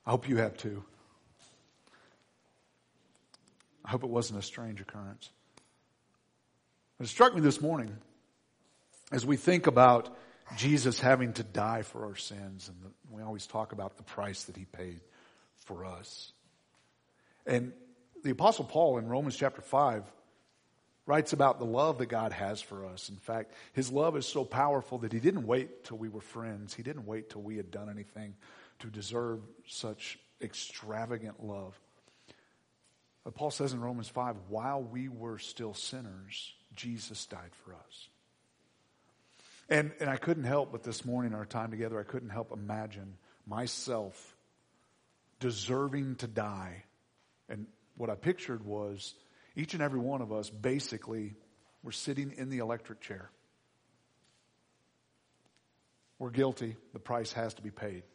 I hope you have too. I hope it wasn't a strange occurrence. It struck me this morning as we think about Jesus having to die for our sins, and we always talk about the price that he paid for us. And the Apostle Paul in Romans chapter 5 writes about the love that God has for us. In fact, his love is so powerful that he didn't wait till we were friends. He didn't wait till we had done anything to deserve such extravagant love. But Paul says in Romans 5, while we were still sinners, Jesus died for us. And I couldn't help but this morning, our time together, I couldn't help imagine myself deserving to die. And what I pictured was each and every one of us basically were sitting in the electric chair. We're guilty. The price has to be paid.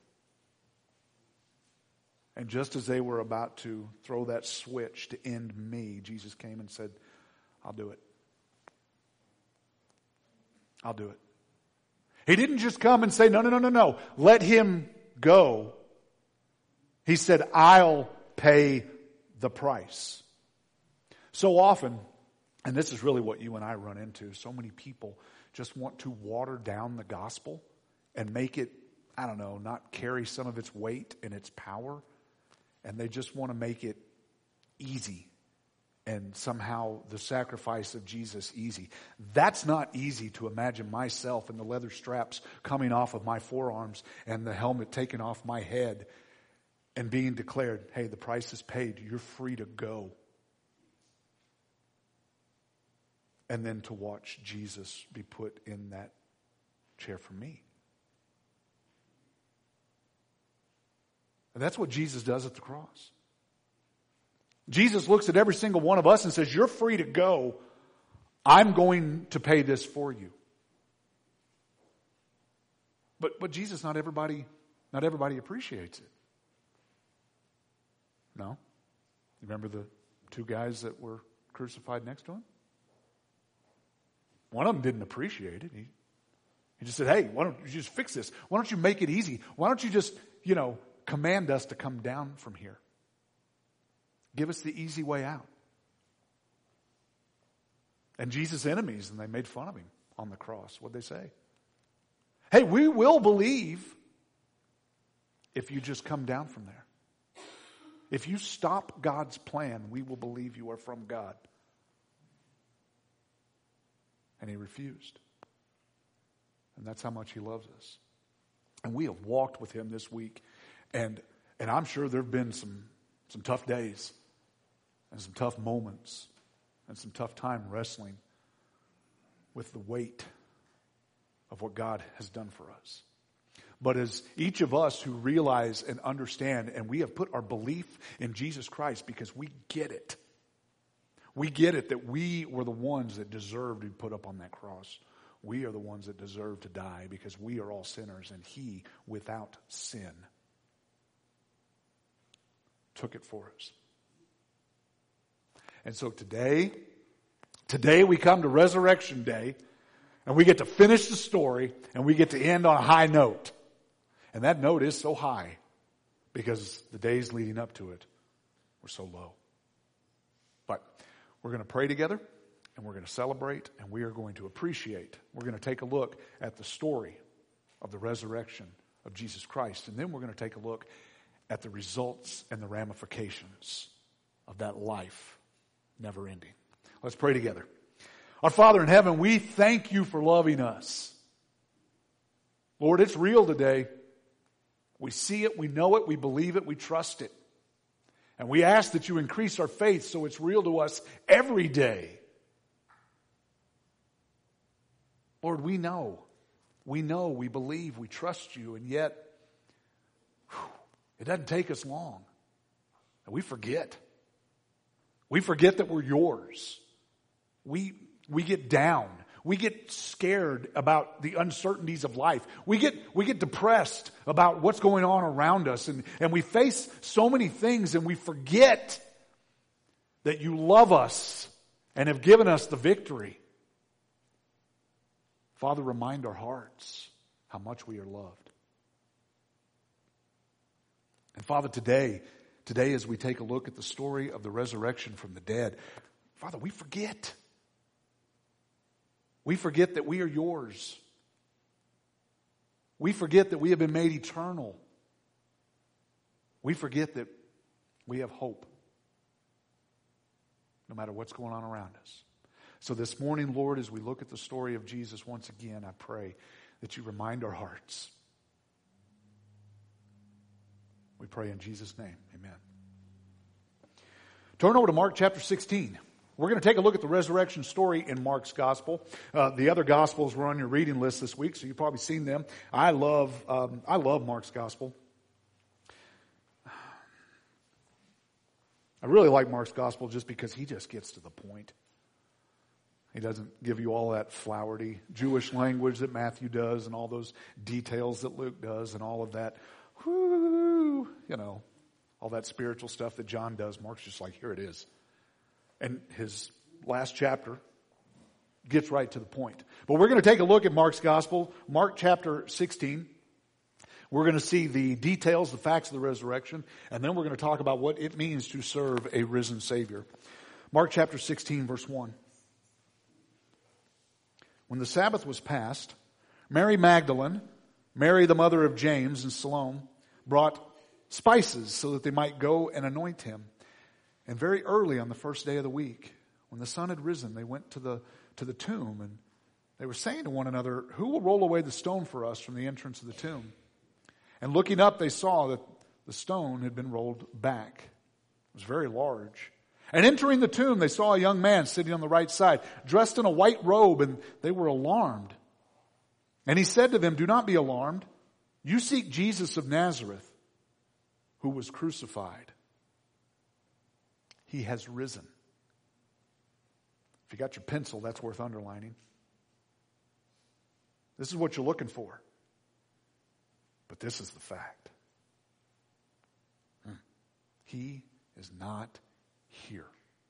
And just as they were about to throw that switch to end me, Jesus came and said, I'll do it. I'll do it. He didn't just come and say, no. Let him go. He said, I'll pay the price. So often, and this is really what you and I run into, so many people just want to water down the gospel and make it, not carry some of its weight and its power. And they just want to make it easy. And somehow the sacrifice of Jesus easy. That's not easy to imagine myself and the leather straps coming off of my forearms and the helmet taken off my head and being declared, hey, the price is paid. You're free to go. And then to watch Jesus be put in that chair for me. And that's what Jesus does at the cross. Jesus looks at every single one of us and says, you're free to go. I'm going to pay this for you. But Jesus, not everybody appreciates it. No? You remember the two guys that were crucified next to him? One of them didn't appreciate it. He just said, hey, why don't you just fix this? Why don't you make it easy? Why don't you just, command us to come down from here? Give us the easy way out. And Jesus' enemies, and they made fun of him on the cross. What'd they say? Hey, we will believe if you just come down from there. If you stop God's plan, we will believe you are from God. And he refused. And that's how much he loves us. And we have walked with him this week. And I'm sure there have been some tough days and some tough moments and some tough time wrestling with the weight of what God has done for us. But as each of us who realize and understand, and we have put our belief in Jesus Christ because we get it. We get it that we were the ones that deserved to be put up on that cross. We are the ones that deserve to die because we are all sinners, and he, without sin, took it for us. And so today we come to Resurrection Day, and we get to finish the story, and we get to end on a high note. And that note is so high because the days leading up to it were so low. But we're going to pray together, and we're going to celebrate, and we are going to appreciate. We're going to take a look at the story of the resurrection of Jesus Christ, and then we're going to take a look at the results and the ramifications of that life never ending. Let's pray together. Our Father in heaven, we thank you for loving us. Lord, it's real today. We see it, we know it, we believe it, we trust it. And we ask that you increase our faith so it's real to us every day. Lord, we know, we believe, we trust you, and yet it doesn't take us long. And we forget. We forget that we're yours. We get down. We get scared about the uncertainties of life. We get depressed about what's going on around us. And we face so many things, and we forget that you love us and have given us the victory. Father, remind our hearts how much we are loved. And Father, today as we take a look at the story of the resurrection from the dead, Father, we forget. We forget that we are yours. We forget that we have been made eternal. We forget that we have hope, no matter what's going on around us. So this morning, Lord, as we look at the story of Jesus once again, I pray that you remind our hearts. We pray in Jesus' name. Amen. Turn over to Mark chapter 16. We're going to take a look at the resurrection story in Mark's gospel. The other gospels were on your reading list this week, so you've probably seen them. I love Mark's gospel. I really like Mark's gospel just because he just gets to the point. He doesn't give you all that flowery Jewish language that Matthew does and all those details that Luke does and all of that, all that spiritual stuff that John does. Mark's just like, here it is. And his last chapter gets right to the point. But we're going to take a look at Mark's gospel, Mark chapter 16. We're going to see the details, the facts of the resurrection, and then we're going to talk about what it means to serve a risen Savior. Mark chapter 16, verse 1. When the Sabbath was past, Mary Magdalene, Mary the mother of James, and Salome brought spices so that they might go and anoint him. And very early on the first day of the week, when the sun had risen, they went to the tomb, and they were saying to one another, "Who will roll away the stone for us from the entrance of the tomb?" And looking up, they saw that the stone had been rolled back. It was very large. And entering the tomb, they saw a young man sitting on the right side, dressed in a white robe, and they were alarmed. And he said to them, "Do not be alarmed. You seek Jesus of Nazareth, who was crucified. He has risen." If you got your pencil, that's worth underlining. This is what you're looking for. But this is the fact. He is not here.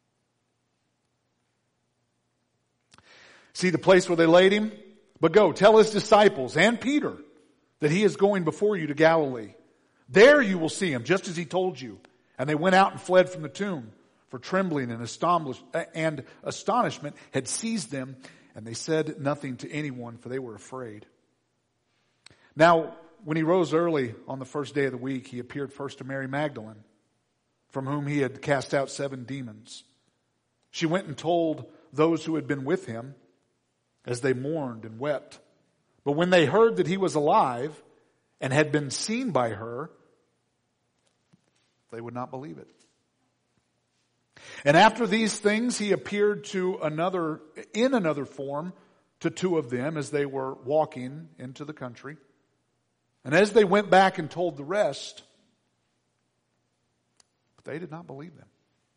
See the place where they laid him? But go, tell his disciples and Peter that he is going before you to Galilee. There you will see him, just as he told you. And they went out and fled from the tomb, for trembling and astonishment had seized them, and they said nothing to anyone, for they were afraid. Now, when he rose early on the first day of the week, he appeared first to Mary Magdalene, from whom he had cast out 7 demons. She went and told those who had been with him, as they mourned and wept. But when they heard that he was alive and had been seen by her, they would not believe it. And after these things, he appeared in another form to 2 of them as they were walking into the country. And as they went back and told the rest, but they did not believe them.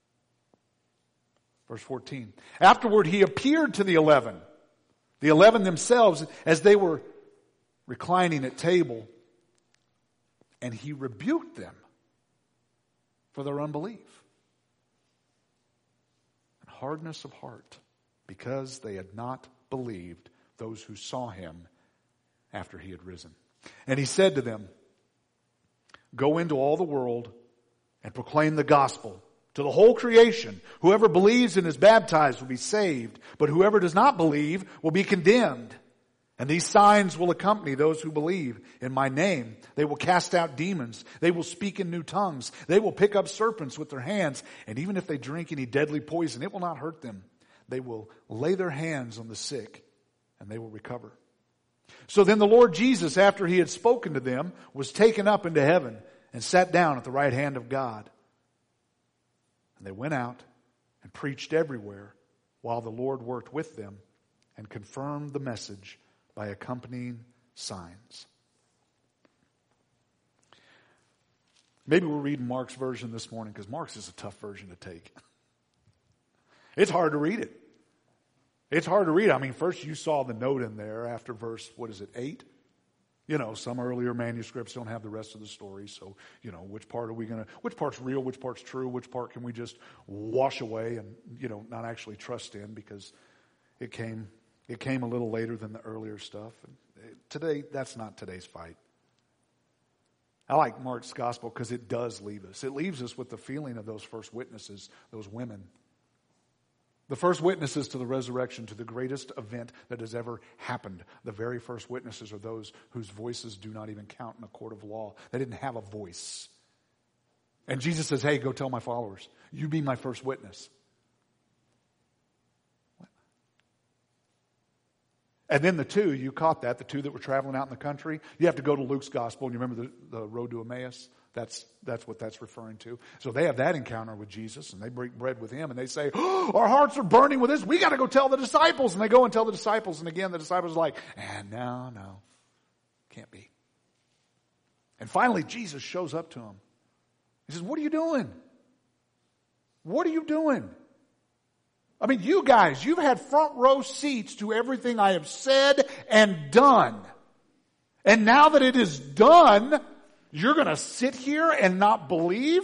Verse 14. Afterward, he appeared to the 11 themselves as they were reclining at table, and he rebuked them for their unbelief and hardness of heart, because they had not believed those who saw him after he had risen. And he said to them, "Go into all the world and proclaim the gospel to the whole creation. Whoever believes and is baptized will be saved, but whoever does not believe will be condemned. And these signs will accompany those who believe. In my name, they will cast out demons. They will speak in new tongues. They will pick up serpents with their hands. And even if they drink any deadly poison, it will not hurt them. They will lay their hands on the sick, and they will recover." So then the Lord Jesus, after he had spoken to them, was taken up into heaven and sat down at the right hand of God. And they went out and preached everywhere, while the Lord worked with them and confirmed the message by accompanying signs. Maybe we're reading Mark's version this morning, because Mark's is a tough version to take. It's hard to read it. It's hard to read. I mean, first you saw the note in there after verse, 8? Some earlier manuscripts don't have the rest of the story. So, which part's real, which part's true, which part can we just wash away and, not actually trust in, because it came a little later than the earlier stuff. And today, that's not today's fight. I like Mark's gospel because it does leave us. It leaves us with the feeling of those first witnesses, those women. The first witnesses to the resurrection, to the greatest event that has ever happened. The very first witnesses are those whose voices do not even count in a court of law. They didn't have a voice. And Jesus says, hey, go tell my followers, you be my first witness. And then the two, you caught that, the two that were traveling out in the country. You have to go to Luke's gospel, and you remember the road to Emmaus? That's what that's referring to. So they have that encounter with Jesus, and they break bread with him, and they say, oh, our hearts are burning with this. We got to go tell the disciples. And they go and tell the disciples, and again, the disciples are like, no, can't be. And finally, Jesus shows up to them. He says, what are you doing? What are you doing? I mean, you guys, you've had front row seats to everything I have said and done. And now that it is done, you're going to sit here and not believe?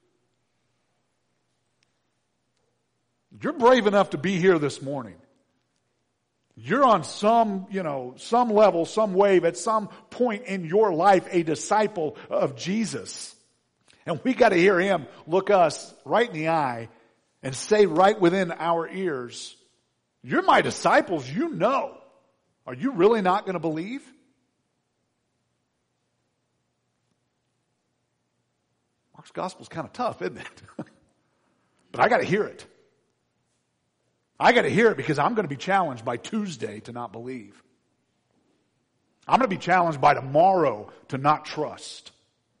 You're brave enough to be here this morning. You're on some level, some wave, at some point in your life, a disciple of Jesus. And we got to hear him look us right in the eye and say right within our ears, you're my disciples, you know. Are you really not going to believe? Mark's gospel is kind of tough, isn't it? But I got to hear it. I got to hear it because I'm going to be challenged by Tuesday to not believe. I'm going to be challenged by tomorrow to not trust.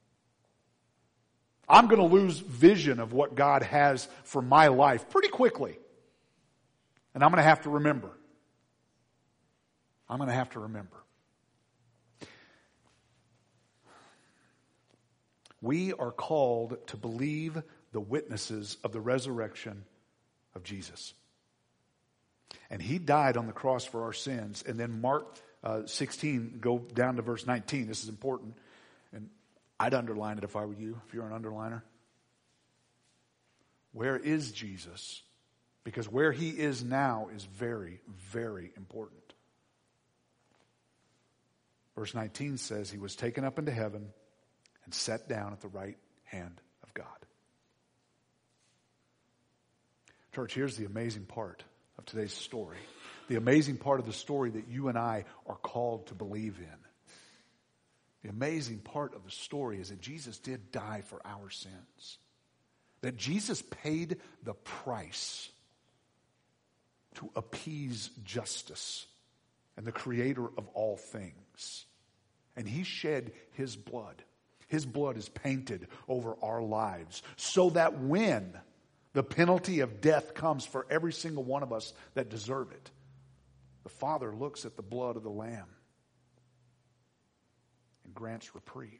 I'm going to lose vision of what God has for my life pretty quickly. And I'm going to have to remember. I'm going to have to remember. We are called to believe the witnesses of the resurrection of Jesus. And he died on the cross for our sins. And then Mark 16, go down to verse 19. This is important. And I'd underline it if I were you, if you're an underliner. Where is Jesus? Because where he is now is very, very important. Verse 19 says he was taken up into heaven and sat down at the right hand of God. Church, here's the amazing part of today's story. The amazing part of the story that you and I are called to believe in. The amazing part of the story is that Jesus did die for our sins. That Jesus paid the price to appease justice and the creator of all things. And he shed his blood. His blood is painted over our lives so that when the penalty of death comes for every single one of us that deserve it, the Father looks at the blood of the Lamb and grants reprieve.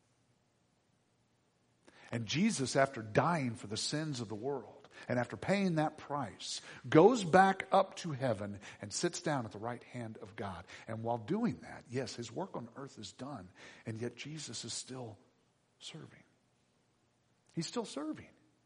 And Jesus, after dying for the sins of the world and after paying that price, goes back up to heaven and sits down at the right hand of God. And while doing that, yes, his work on earth is done, and yet Jesus is still serving. He's still serving.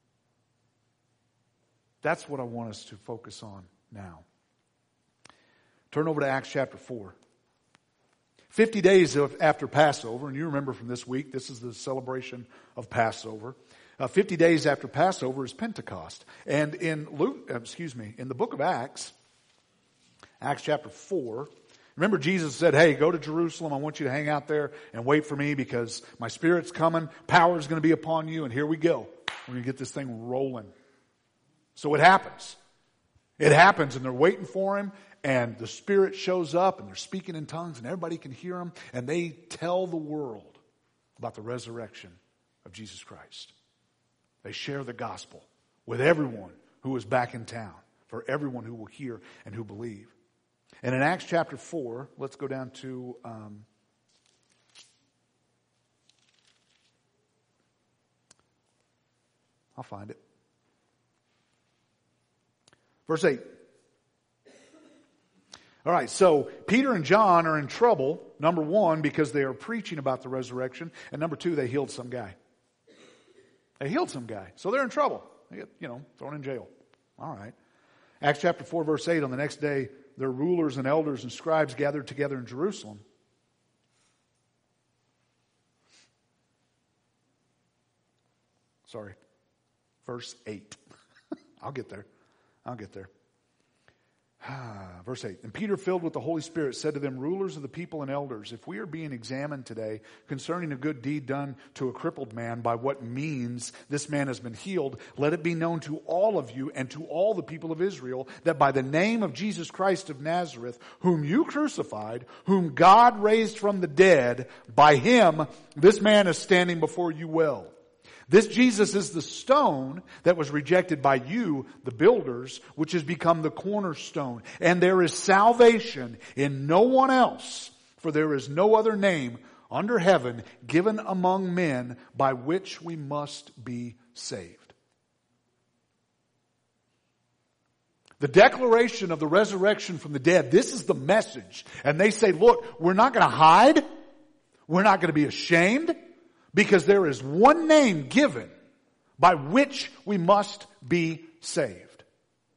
That's what I want us to focus on now. Turn over to Acts chapter 4. 50 days after Passover, and you remember from this week, this is the celebration of Passover. 50 days after Passover is Pentecost. And in the book of Acts, Acts chapter 4, remember Jesus said, hey, go to Jerusalem. I want you to hang out there and wait for me because my Spirit's coming. Power is going to be upon you. And here we go. We're going to get this thing rolling. So it happens. It happens, and they're waiting for him. And the Spirit shows up, and they're speaking in tongues, and everybody can hear them. And they tell the world about the resurrection of Jesus Christ. They share the gospel with everyone who is back in town, for everyone who will hear and who believe. And in Acts chapter 4, let's go down to I'll find it. Verse 8. All right, so Peter and John are in trouble, number one, because they are preaching about the resurrection, and number two, they healed some guy. They healed some guy, so they're in trouble. They get, thrown in jail. All right. Acts chapter 4, verse 8, on the next day, their rulers and elders and scribes gathered together in Jerusalem. Sorry. Verse 8. I'll get there. Verse 8. And Peter, filled with the Holy Spirit, said to them, rulers of the people and elders, if we are being examined today concerning a good deed done to a crippled man, by what means this man has been healed, let it be known to all of you and to all the people of Israel that by the name of Jesus Christ of Nazareth, whom you crucified, whom God raised from the dead, by him this man is standing before you well. This Jesus is the stone that was rejected by you, the builders, which has become the cornerstone. And there is salvation in no one else, for there is no other name under heaven given among men by which we must be saved. The declaration of the resurrection from the dead, this is the message. And they say, look, we're not going to hide. We're not going to be ashamed. Because there is one name given by which we must be saved.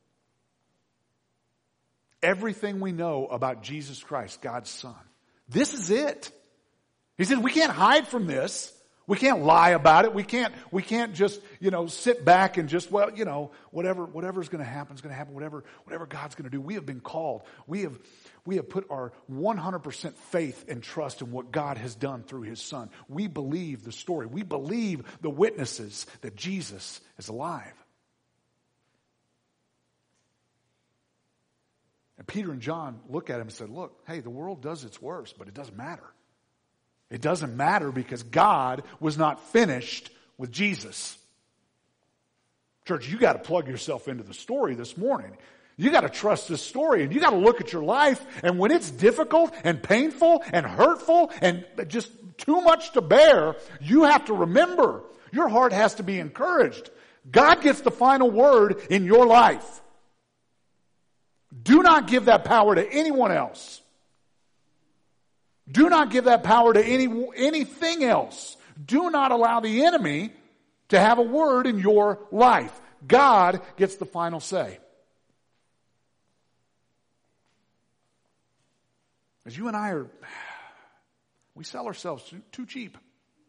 Everything we know about Jesus Christ, God's Son. This is it. He said we can't hide from this. We can't lie about it. We can't just, sit back and just, whatever's going to happen is going to happen. Whatever God's going to do. We have been called. We have put our 100% faith and trust in what God has done through His Son. We believe the story. We believe the witnesses that Jesus is alive. And Peter and John look at him and said, look, hey, the world does its worst, but it doesn't matter. It doesn't matter because God was not finished with Jesus. Church, you got to plug yourself into the story this morning. You got to trust this story and you got to look at your life, and when it's difficult and painful and hurtful and just too much to bear, you have to remember your heart has to be encouraged. God gets the final word in your life. Do not give that power to anyone else. Do not give that power to anything else. Do not allow the enemy to have a word in your life. God gets the final say. As you and I we sell ourselves too cheap.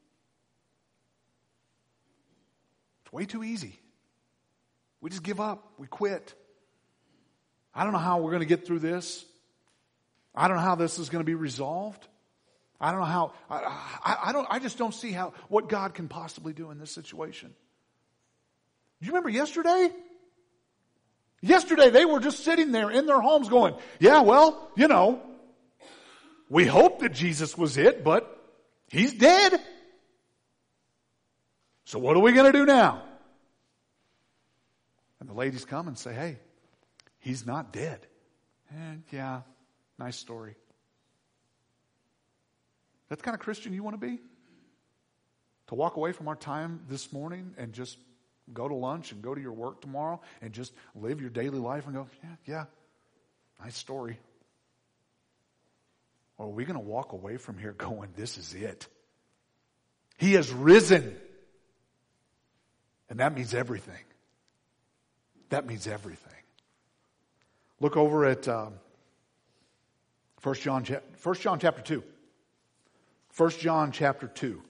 It's way too easy. We just give up. We quit. I don't know how we're going to get through this. I don't know how this is going to be resolved. I don't know how, I just don't see what God can possibly do in this situation. Do you remember yesterday? Yesterday they were just sitting there in their homes going, yeah, well, we hope that Jesus was it, but He's dead. So what are we going to do now? And the ladies come and say, hey, He's not dead. And yeah, nice story. That's the kind of Christian you want to be? To walk away from our time this morning and just go to lunch and go to your work tomorrow and just live your daily life and go, yeah, nice story. Or are we going to walk away from here going, this is it? He has risen. And that means everything. That means everything. Look over at 1 John chapter 2. 1 John chapter 2.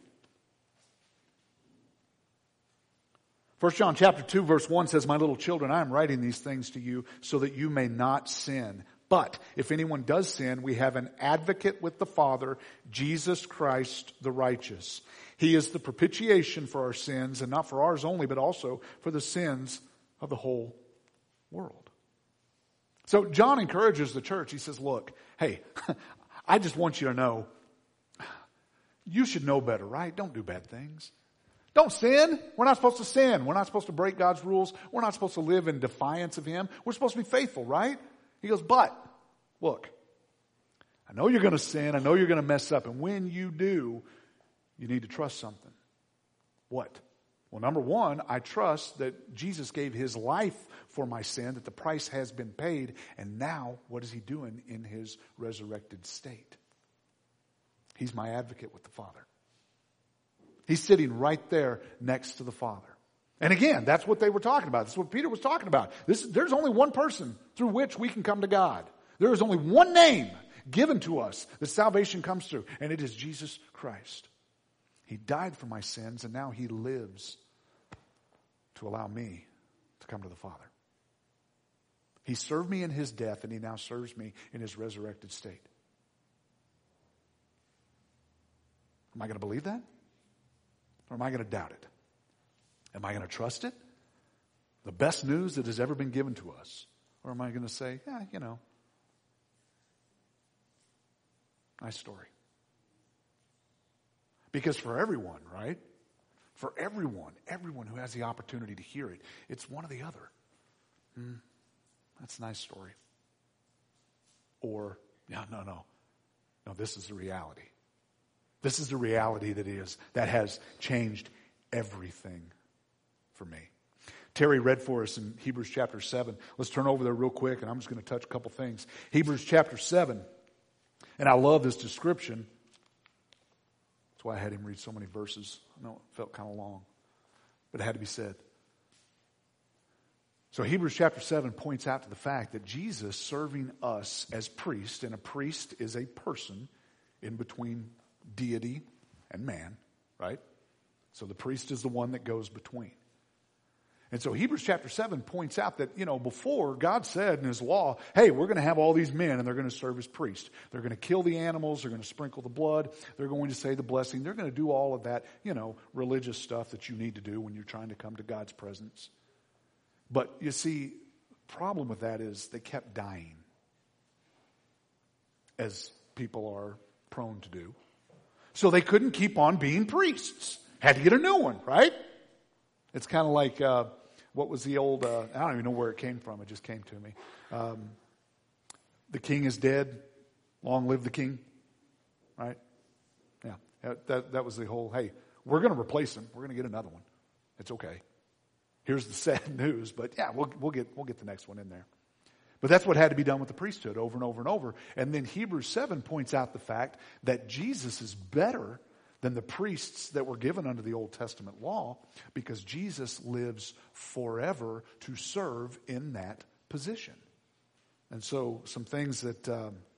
1 John chapter 2 verse 1 says, my little children, I am writing these things to you so that you may not sin. But if anyone does sin, we have an advocate with the Father, Jesus Christ the righteous. He is the propitiation for our sins, and not for ours only, but also for the sins of the whole world. So John encourages the church. He says, look, hey, I just want you to know, you should know better, right? Don't do bad things. Don't sin. We're not supposed to sin. We're not supposed to break God's rules. We're not supposed to live in defiance of Him. We're supposed to be faithful, right? He goes, but, look, I know you're going to sin. I know you're going to mess up. And when you do, you need to trust something. What? Well, number one, I trust that Jesus gave His life for my sin, that the price has been paid. And now, what is He doing in His resurrected state? He's my advocate with the Father. He's sitting right there next to the Father. And again, that's what they were talking about. That's what Peter was talking about. There's only one person through which we can come to God. There is only one name given to us that salvation comes through, and it is Jesus Christ. He died for my sins, and now He lives to allow me to come to the Father. He served me in his death, and he now serves me in his resurrected state. Am I going to believe that? Or am I going to doubt it? Am I going to trust it? The best news that has ever been given to us? Or am I going to say, yeah, you know, nice story. Because for everyone, right? For everyone who has the opportunity to hear it, it's one or the other. That's a nice story. Or, no, this is the reality. This is the reality that has changed everything for me. Terry read for us in Hebrews chapter 7. Let's turn over there real quick, and I'm just going to touch a couple things. Hebrews chapter 7. And I love this description. That's why I had him read so many verses. I know it felt kind of long, but it had to be said. So Hebrews chapter 7 points out to the fact that Jesus serving us as priest, and a priest is a person in between deity and man, right? So the priest is the one that goes between. And so Hebrews chapter 7 points out that, before God said in his law, hey, we're going to have all these men and they're going to serve as priests. They're going to kill the animals. They're going to sprinkle the blood. They're going to say the blessing. They're going to do all of that, religious stuff that you need to do when you're trying to come to God's presence. But you see, the problem with that is they kept dying, as people are prone to do. So they couldn't keep on being priests. Had to get a new one, right? It's kind of like, what was the old, I don't even know where it came from. It just came to me. The king is dead. Long live the king. Right? Yeah. That was the whole, hey, we're going to replace him. We're going to get another one. It's okay. Here's the sad news, but yeah, we'll get the next one in there. But that's what had to be done with the priesthood over and over and over. And then Hebrews 7 points out the fact that Jesus is better than the priests that were given under the Old Testament law, because Jesus lives forever to serve in that position. And so some things that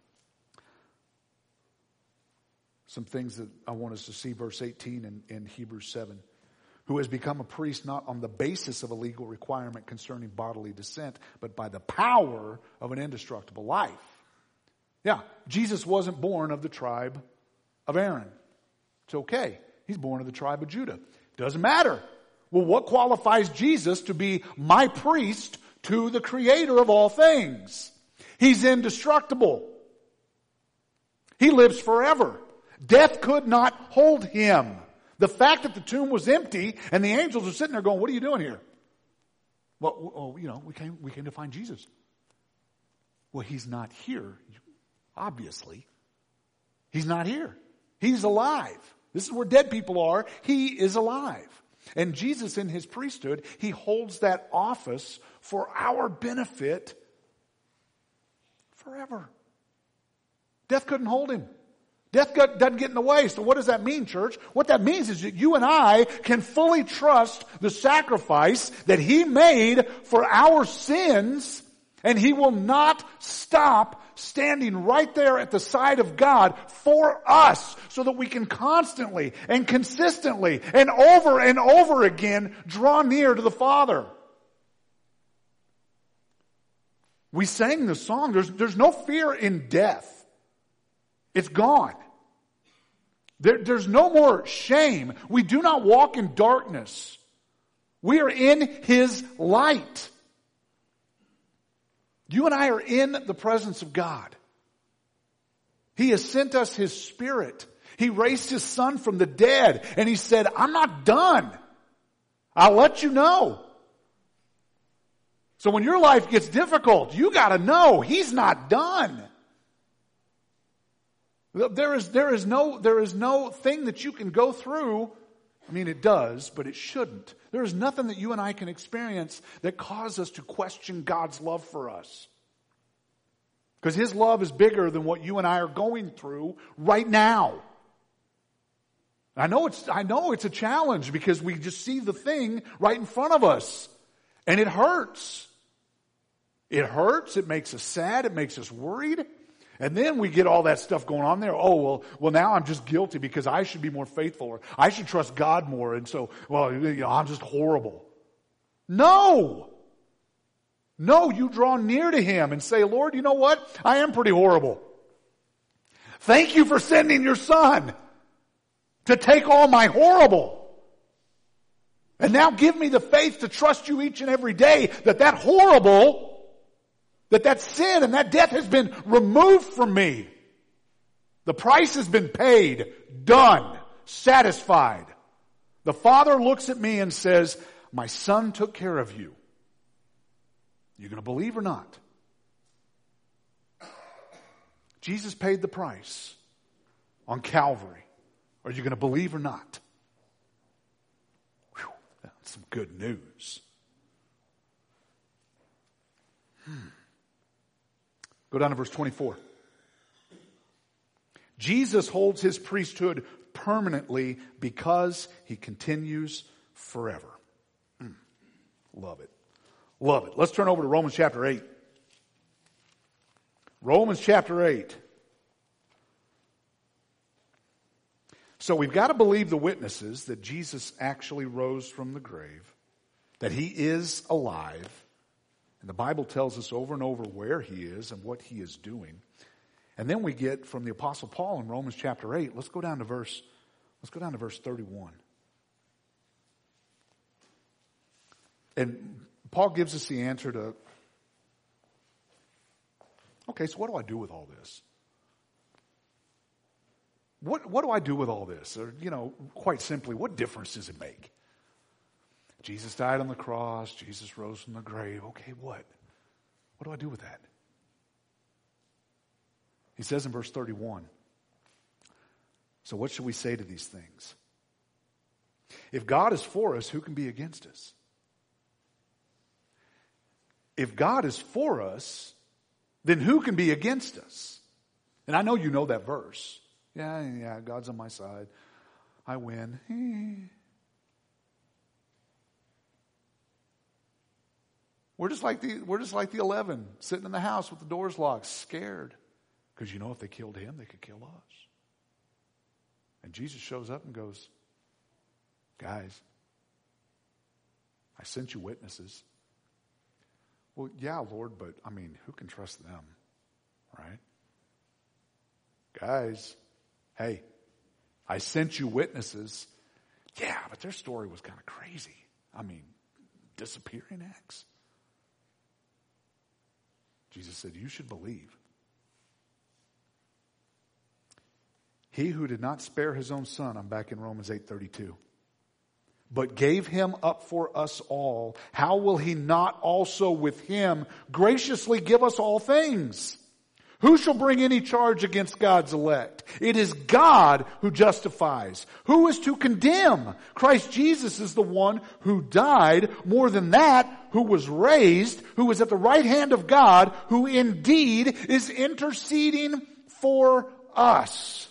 I want us to see, verse 18 in Hebrews 7. Who has become a priest not on the basis of a legal requirement concerning bodily descent, but by the power of an indestructible life. Yeah, Jesus wasn't born of the tribe of Aaron. It's okay. He's born of the tribe of Judah. Doesn't matter. Well, what qualifies Jesus to be my priest to the Creator of all things? He's indestructible. He lives forever. Death could not hold him. The fact that the tomb was empty and the angels are sitting there going, what are you doing here? Well, we came to find Jesus. Well, he's not here, obviously. He's not here. He's alive. This is where dead people are. He is alive. And Jesus in his priesthood, he holds that office for our benefit forever. Death couldn't hold him. Death doesn't get in the way. So what does that mean, church? What that means is that you and I can fully trust the sacrifice that he made for our sins, and he will not stop standing right there at the side of God for us, so that we can constantly and consistently and over again draw near to the Father. We sang the song, there's no fear in death. It's gone. There's no more shame. We do not walk in darkness. We are in his light. You and I are in the presence of God. He has sent us his Spirit. He raised his Son from the dead, and he said, I'm not done. I'll let you know. So when your life gets difficult, you got to know he's not done. There is no thing that you can go through. I mean, it does, but it shouldn't. There is nothing that you and I can experience that causes us to question God's love for us. Because his love is bigger than what you and I are going through right now. I know it's a challenge, because we just see the thing right in front of us. And it hurts. It hurts. It makes us sad. It makes us worried. And then we get all that stuff going on there. Oh, well, now I'm just guilty because I should be more faithful, or I should trust God more. And so, I'm just horrible. No. No, you draw near to Him and say, Lord, you know what? I am pretty horrible. Thank you for sending your Son to take all my horrible. And now give me the faith to trust you each and every day that horrible, that sin and that death has been removed from me. The price has been paid, done, satisfied. The Father looks at me and says, my Son took care of you. You going to believe or not? Jesus paid the price on Calvary. Are you going to believe or not? Whew, that's some good news. Go down to verse 24. Jesus holds His priesthood permanently because He continues forever. Love it. Love it. Let's turn over to Romans chapter 8. Romans chapter 8. So we've got to believe the witnesses that Jesus actually rose from the grave, that He is alive. And the Bible tells us over and over where He is and what He is doing. And then we get from the Apostle Paul in Romans chapter 8. Let's go down to verse 31. And Paul gives us the answer to, okay, so what do I do with all this? What do I do with all this? Or, quite simply, what difference does it make? Jesus died on the cross. Jesus rose from the grave. Okay, what? What do I do with that? He says in verse 31, so what should we say to these things? If God is for us, who can be against us? If God is for us, then who can be against us? And I know you know that verse. Yeah, God's on my side. I win. We're just like the 11 sitting in the house with the doors locked, scared. Because if they killed Him, they could kill us. And Jesus shows up and goes, guys, I sent you witnesses. Well, yeah, Lord, but who can trust them? Right? Guys, hey, I sent you witnesses. Yeah, but their story was kind of crazy. Disappearing acts. Jesus said, you should believe. He who did not spare His own Son, I'm back in Romans 8:32, but gave Him up for us all, how will He not also with Him graciously give us all things? Who shall bring any charge against God's elect? It is God who justifies. Who is to condemn? Christ Jesus is the one who died. More than that, who was raised, who is at the right hand of God, who indeed is interceding for us.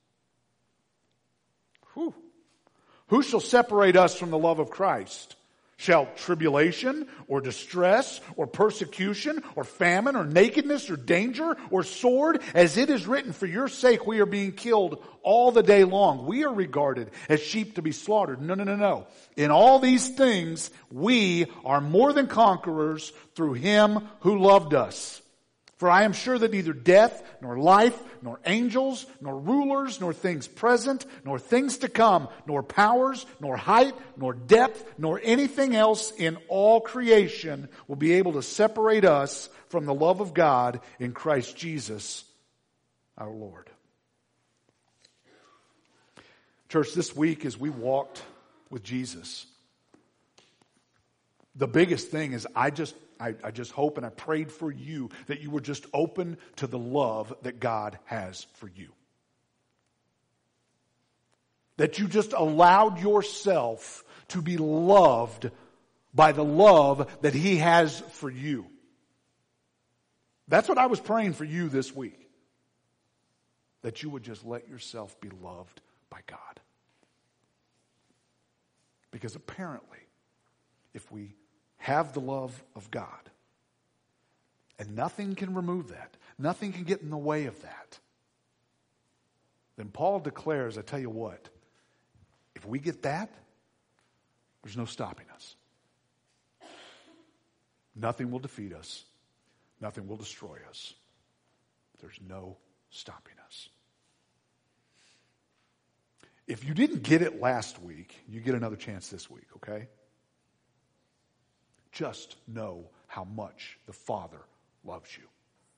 Whew. Who shall separate us from the love of Christ? Shall tribulation or distress or persecution or famine or nakedness or danger or sword? As it is written, for your sake we are being killed all the day long. We are regarded as sheep to be slaughtered. No. In all these things we are more than conquerors through Him who loved us. For I am sure that neither death, nor life, nor angels, nor rulers, nor things present, nor things to come, nor powers, nor height, nor depth, nor anything else in all creation will be able to separate us from the love of God in Christ Jesus our Lord. Church, this week as we walked with Jesus, the biggest thing is I just hope and I prayed for you that you were just open to the love that God has for you. That you just allowed yourself to be loved by the love that He has for you. That's what I was praying for you this week. That you would just let yourself be loved by God. Because apparently, if we have the love of God, and nothing can remove that, nothing can get in the way of that, then Paul declares, I tell you what, if we get that, there's no stopping us. Nothing will defeat us. Nothing will destroy us. There's no stopping us. If you didn't get it last week, you get another chance this week, okay? Just know how much the Father loves you.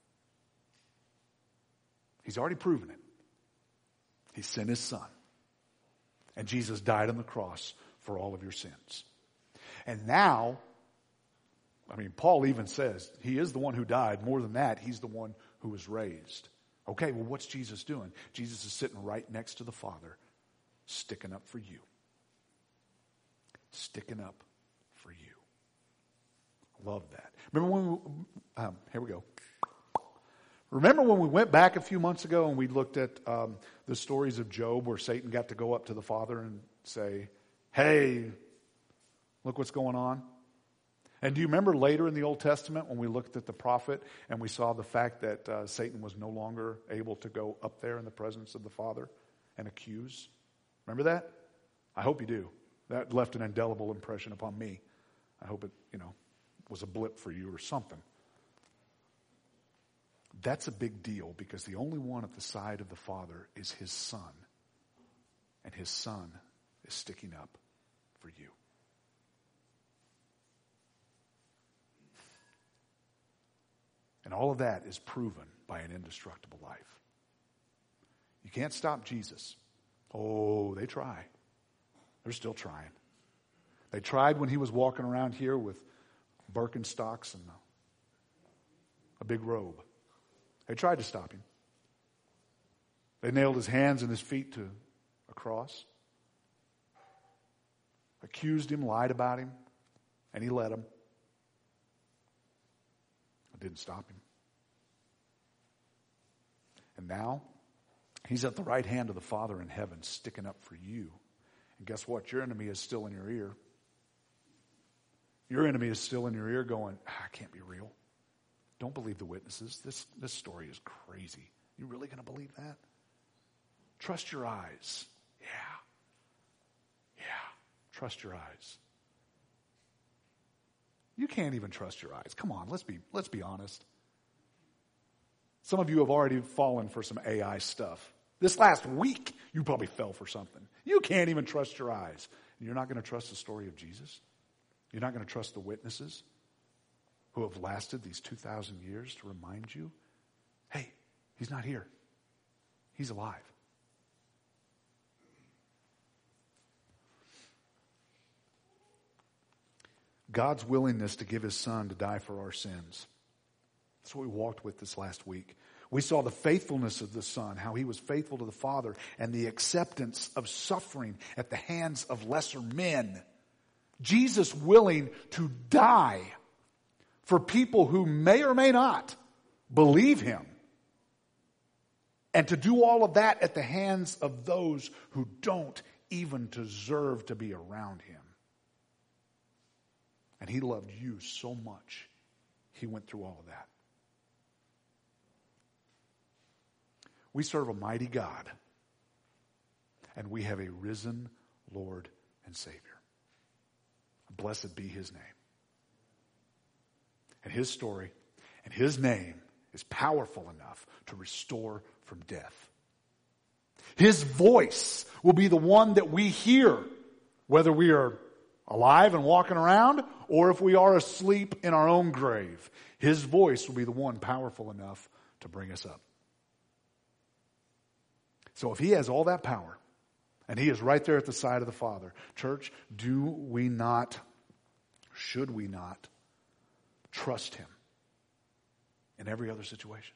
He's already proven it. He sent His Son. And Jesus died on the cross for all of your sins. And now, Paul even says He is the one who died. More than that, He's the one who was raised. Okay, well, what's Jesus doing? Jesus is sitting right next to the Father, sticking up for you. Sticking up for you. Love that. Remember when here we go. Remember when we went back a few months ago and we looked at the stories of Job where Satan got to go up to the Father and say, hey, look what's going on? And do you remember later in the Old Testament when we looked at the prophet and we saw the fact that Satan was no longer able to go up there in the presence of the Father and accuse? Remember that? I hope you do. That left an indelible impression upon me. I hope it, was a blip for you or something. That's a big deal because the only one at the side of the Father is His Son. And His Son is sticking up for you. And all of that is proven by an indestructible life. You can't stop Jesus. Oh, they try. They're still trying. They tried when He was walking around here with Birkenstocks and a big robe. They tried to stop Him. They nailed His hands and His feet to a cross. Accused Him, lied about Him, and He let them. It didn't stop Him. And now, He's at the right hand of the Father in heaven, sticking up for you. And guess what? Your enemy is still in your ear. Your enemy is still in your ear going, it can't be real. Don't believe the witnesses. This story is crazy. You really going to believe that? Trust your eyes. Yeah. Trust your eyes. You can't even trust your eyes. Come on, let's be honest. Some of you have already fallen for some AI stuff. This last week, you probably fell for something. You can't even trust your eyes. And you're not going to trust the story of Jesus? You're not going to trust the witnesses who have lasted these 2,000 years to remind you, hey, He's not here. He's alive. God's willingness to give His Son to die for our sins. That's what we walked with this last week. We saw the faithfulness of the Son, how He was faithful to the Father, and the acceptance of suffering at the hands of lesser men. Jesus willing to die for people who may or may not believe Him. And to do all of that at the hands of those who don't even deserve to be around Him. And He loved you so much, He went through all of that. We serve a mighty God, and we have a risen Lord and Savior. Blessed be His name. And His story and His name is powerful enough to restore from death. His voice will be the one that we hear, whether we are alive and walking around or if we are asleep in our own grave. His voice will be the one powerful enough to bring us up. So if He has all that power, and He is right there at the side of the Father, church, should we not trust Him in every other situation?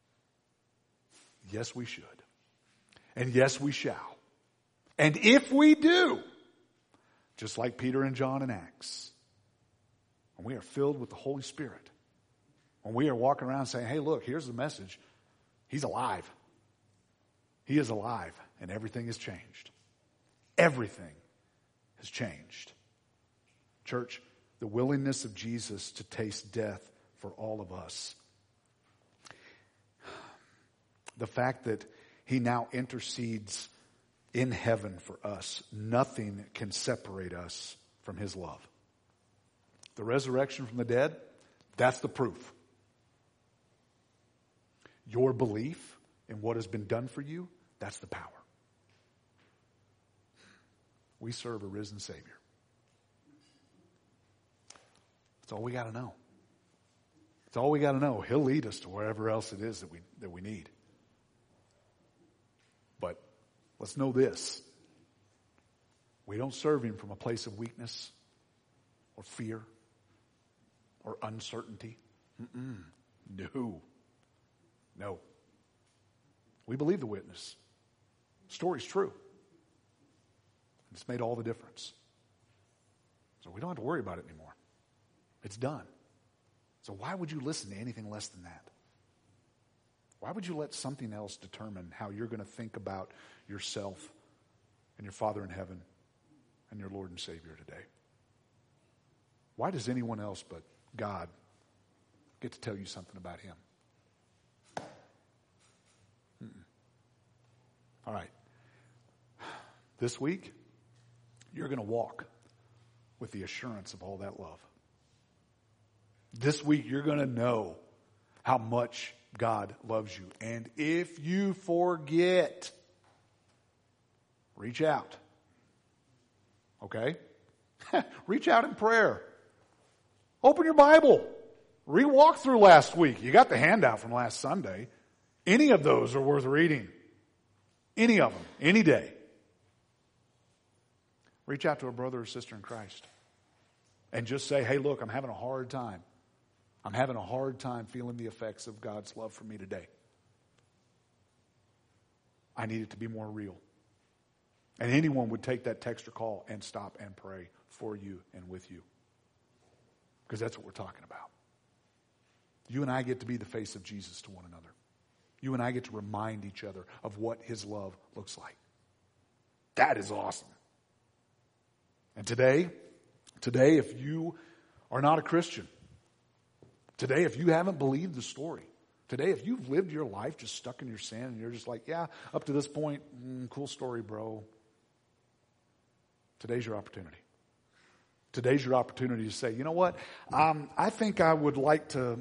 Yes, we should. And yes, we shall. And if we do, just like Peter and John in Acts, when we are filled with the Holy Spirit, when we are walking around saying, hey, look, here's the message. He's alive. He is alive, and everything has changed. Everything has changed. Church, the willingness of Jesus to taste death for all of us. The fact that He now intercedes in heaven for us. Nothing can separate us from His love. The resurrection from the dead, That's the proof. Your belief in what has been done for you, that's the power. We serve a risen Savior. That's all we got to know. That's all we got to know. He'll lead us to wherever else it is that we need. But let's know this. We don't serve Him from a place of weakness or fear or uncertainty. No. We believe the witness. The story's true. It's made all the difference. So we don't have to worry about it anymore. It's done. So why would you listen to anything less than that? Why would you let something else determine how you're going to think about yourself and your Father in heaven and your Lord and Savior today? Why does anyone else but God get to tell you something about Him? All right. This week, you're going to walk with the assurance of all that love. This week, you're going to know how much God loves you. And if you forget, reach out. Okay? Reach out in prayer. Open your Bible. Re-walk through last week. You got the handout from last Sunday. Any of those are worth reading. Any of them. Any day. Reach out to a brother or sister in Christ. And just say, hey, look, I'm having a hard time. I'm having a hard time feeling the effects of God's love for me today. I need it to be more real. And anyone would take that text or call and stop and pray for you and with you. Because that's what we're talking about. You and I get to be the face of Jesus to one another. You and I get to remind each other of what His love looks like. That is awesome. And today, if you are not a Christian, today, if you haven't believed the story, today, if you've lived your life just stuck in your sin and you're just like, yeah, up to this point, cool story, bro. Today's your opportunity. Today's your opportunity to say, you know what? I think I would like to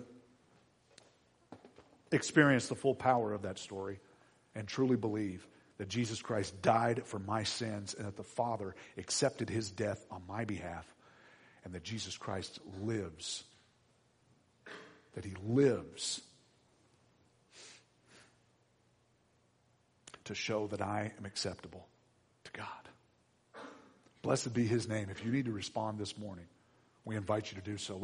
experience the full power of that story and truly believe that Jesus Christ died for my sins and that the Father accepted His death on my behalf and that Jesus Christ lives. That He lives to show that I am acceptable to God. Blessed be His name. If you need to respond this morning, we invite you to do so.